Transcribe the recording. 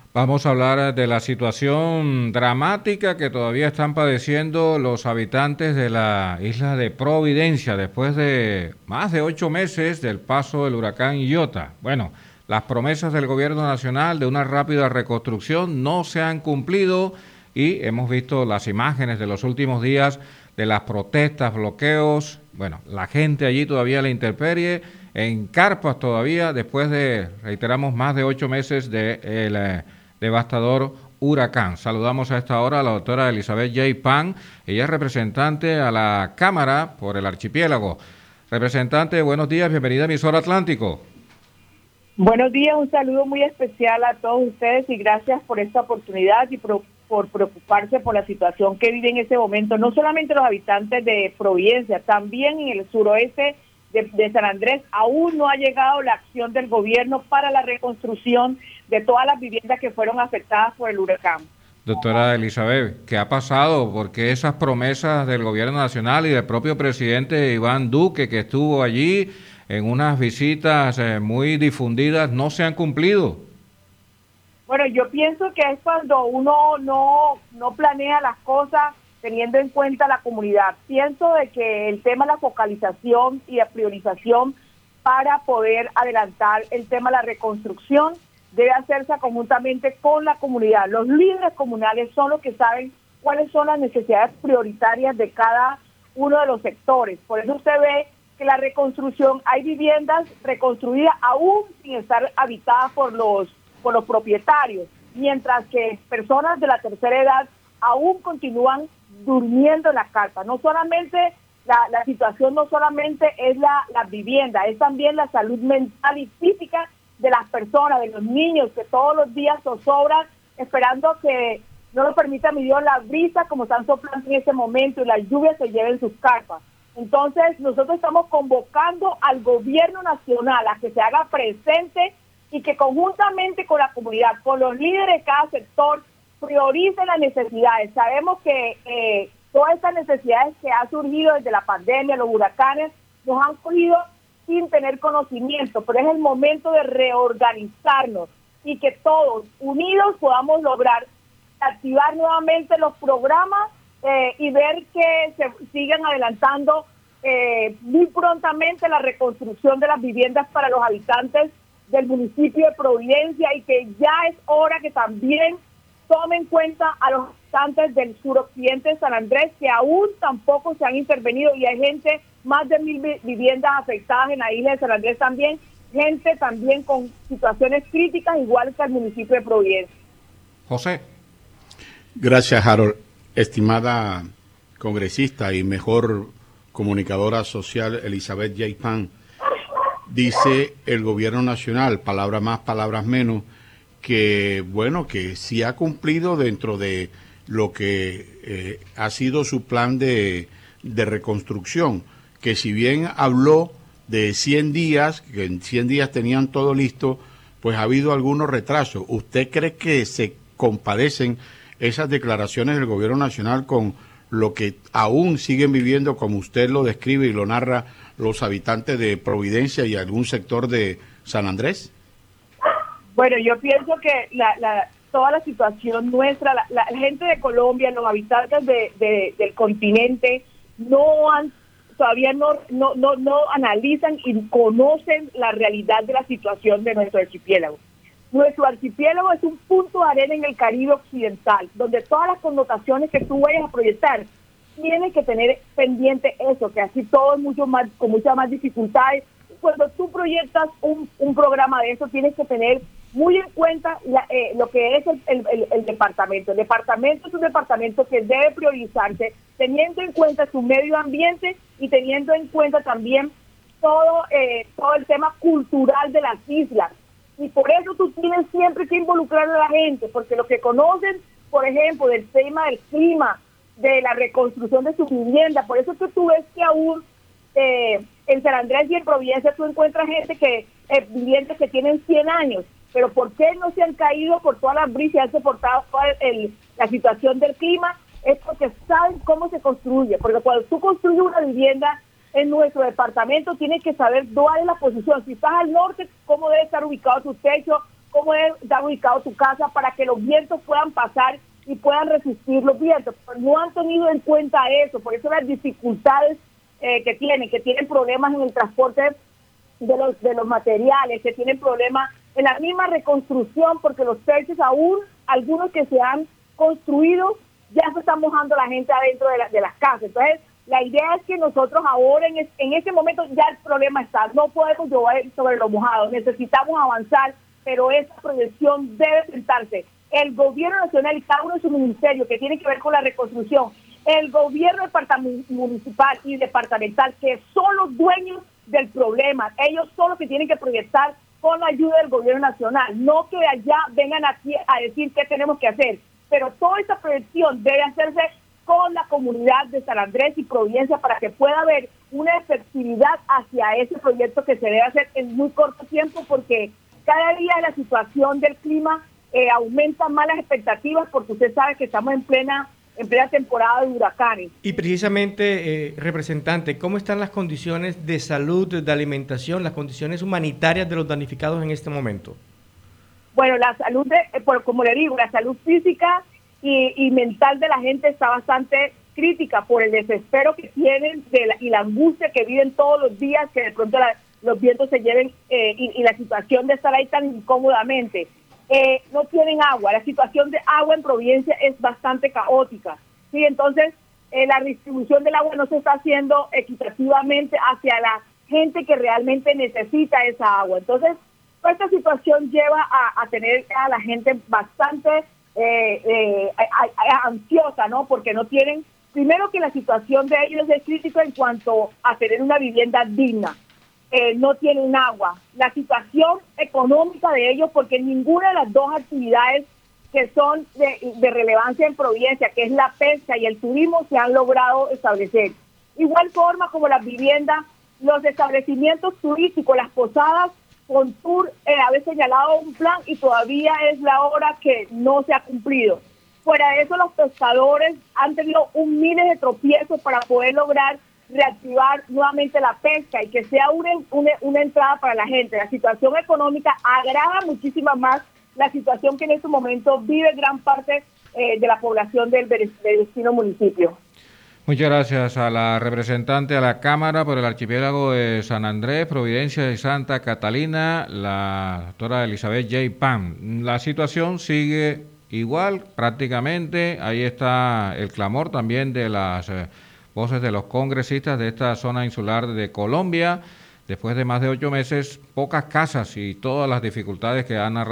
Vamos a hablar de la situación dramática que todavía están padeciendo los habitantes de la isla de Providencia después de más de 8 meses del paso del huracán Iota. Bueno, las promesas del gobierno nacional de una rápida reconstrucción no se han cumplido y hemos visto las imágenes de los últimos días de las protestas, bloqueos. Bueno, la gente allí todavía a la intemperie, en carpas todavía, después de, reiteramos, más de 8 meses de devastador huracán. Saludamos a esta hora a la doctora Elizabeth J. Pan. Ella es representante a la Cámara por el Archipiélago. Representante, buenos días, bienvenida a Emisora Atlántico. Buenos días, un saludo muy especial a todos ustedes y gracias por esta oportunidad y por preocuparse por la situación que vive en ese momento, no solamente los habitantes de Providencia, también en el suroeste de San Andrés. Aún no ha llegado la acción del gobierno para la reconstrucción de todas las viviendas que fueron afectadas por el huracán. Doctora Elizabeth, ¿qué ha pasado? Porque esas promesas del gobierno nacional y del propio presidente Iván Duque, que estuvo allí en unas visitas muy difundidas, no se han cumplido? Bueno, yo pienso que es cuando uno no planea las cosas teniendo en cuenta la comunidad. Pienso de que el tema de la focalización y la priorización para poder adelantar el tema de la reconstrucción debe hacerse conjuntamente con la comunidad. Los líderes comunales son los que saben cuáles son las necesidades prioritarias de cada uno de los sectores. Por eso usted ve que la reconstrucción, hay viviendas reconstruidas aún sin estar habitadas por los propietarios, mientras que personas de la tercera edad aún continúan durmiendo en la carpa. No solamente la situación no solamente es la vivienda, es también la salud mental y física de las personas, de los niños que todos los días zozobran esperando que no nos permita mi Dios la brisa como están soplando en ese momento y las lluvias se lleven sus carpas. Entonces nosotros estamos convocando al gobierno nacional a que se haga presente y que conjuntamente con la comunidad, con los líderes de cada sector, priorice las necesidades. Sabemos que todas estas necesidades que han surgido desde la pandemia, los huracanes, nos han cogido sin tener conocimiento, pero es el momento de reorganizarnos y que todos unidos podamos lograr activar nuevamente los programas y ver que se sigan adelantando muy prontamente la reconstrucción de las viviendas para los habitantes del municipio de Providencia y que ya es hora que también tomen en cuenta a los habitantes del suroccidente de San Andrés que aún tampoco se han intervenido y hay gente, más de 1,000 viviendas afectadas en la isla de San Andrés también, gente también con situaciones críticas igual que el municipio de Providencia. José. Gracias, Harold. Estimada congresista y mejor comunicadora social Elizabeth J. Pan, dice el gobierno nacional, palabras más, palabras menos, que bueno, que sí ha cumplido dentro de lo que ha sido su plan de reconstrucción, que si bien habló de 100 días, que en 100 días tenían todo listo, pues ha habido algunos retrasos. ¿Usted cree que se compadecen esas declaraciones del gobierno nacional con lo que aún siguen viviendo, como usted lo describe y lo narra, los habitantes de Providencia y algún sector de San Andrés? Bueno, yo pienso que toda la situación nuestra, la gente de Colombia, los habitantes del continente, todavía no analizan y conocen la realidad de la situación de nuestro archipiélago. Nuestro archipiélago es un punto de arena en el Caribe occidental, donde todas las connotaciones que tú vayas a proyectar tienen que tener pendiente eso, que así todo es con muchas más dificultades. Cuando tú proyectas un programa de eso, tienes que tener muy en cuenta lo que es el departamento. El departamento es un departamento que debe priorizarse teniendo en cuenta su medio ambiente y teniendo en cuenta también todo el tema cultural de las islas. Y por eso tú tienes siempre que involucrar a la gente, porque lo que conocen, por ejemplo, del tema del clima, de la reconstrucción de su vivienda, por eso es que tú ves que aún en San Andrés y en Providencia tú encuentras gente vivientes que tienen 100 años, pero ¿por qué no se han caído por todas las brisas y han soportado toda la situación del clima? Es porque saben cómo se construye, porque cuando tú construyes una vivienda en nuestro departamento tienes que saber cuál es la posición. Si estás al norte, cómo debe estar ubicado tu techo, cómo está ubicado tu casa para que los vientos puedan pasar y puedan resistir los vientos. Pero no han tenido en cuenta eso, por eso las dificultades que tienen problemas en el transporte de los materiales, que tienen problemas en la misma reconstrucción, porque los techos aún, algunos que se han construido, ya se están mojando la gente adentro de las casas. Entonces, la idea es que nosotros ahora, en ese momento, ya el problema está. No podemos llover sobre lo mojado. Necesitamos avanzar, pero esa proyección debe sentarse. El gobierno nacional y cada uno de sus ministerios que tiene que ver con la reconstrucción, el gobierno municipal y departamental, que son los dueños del problema. Ellos son los que tienen que proyectar con la ayuda del gobierno nacional. No que allá vengan aquí a decir qué tenemos que hacer. Pero toda esa proyección debe hacerse con la comunidad de San Andrés y Providencia para que pueda haber una efectividad hacia ese proyecto que se debe hacer en muy corto tiempo, porque cada día la situación del clima aumenta más las expectativas, porque usted sabe que estamos en plena temporada de huracanes. Y precisamente, representante, ¿cómo están las condiciones de salud, de alimentación, las condiciones humanitarias de los damnificados en este momento? Bueno, la salud, como le digo, la salud física y mental de la gente está bastante crítica por el desespero que tienen y la angustia que viven todos los días, que de pronto los vientos se lleven y la situación de estar ahí tan incómodamente. No tienen agua, la situación de agua en Providencia es bastante caótica, ¿sí? Entonces, la distribución del agua no se está haciendo equitativamente hacia la gente que realmente necesita esa agua. Entonces, esta situación lleva a tener a la gente bastante ansiosa, ¿no? Porque no tienen, primero que la situación de ellos es crítica en cuanto a tener una vivienda digna. No tienen agua. La situación económica de ellos, porque ninguna de las dos actividades que son de relevancia en Providencia, que es la pesca y el turismo, se han logrado establecer. Igual forma como las viviendas, los establecimientos turísticos, las posadas, Contur había señalado un plan y todavía es la hora que no se ha cumplido. Fuera de eso, los pescadores han tenido miles de tropiezos para poder lograr reactivar nuevamente la pesca y que sea una entrada para la gente. La situación económica agrava muchísimo más la situación que en este momento vive gran parte de la población del vecino municipio. Muchas gracias a la representante a la Cámara por el Archipiélago de San Andrés, Providencia y Santa Catalina, la doctora Elizabeth J. Pan. La situación sigue igual prácticamente. Ahí está el clamor también de las voces de los congresistas de esta zona insular de Colombia. Después de más de 8 meses, pocas casas y todas las dificultades que han